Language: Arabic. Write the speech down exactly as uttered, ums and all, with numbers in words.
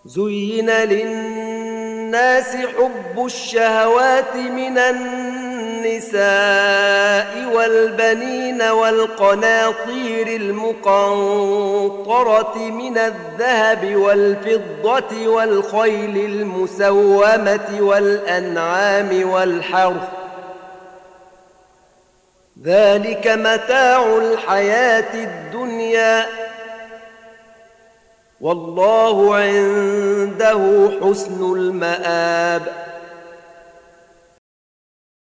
زين للناس حب الشهوات من النساء والبنين والقناطير المقنطرة من الذهب والفضة والخيل المسومة والأنعام والحرث، ذلك متاع الحياة الدنيا، والله عنده حسن المآب.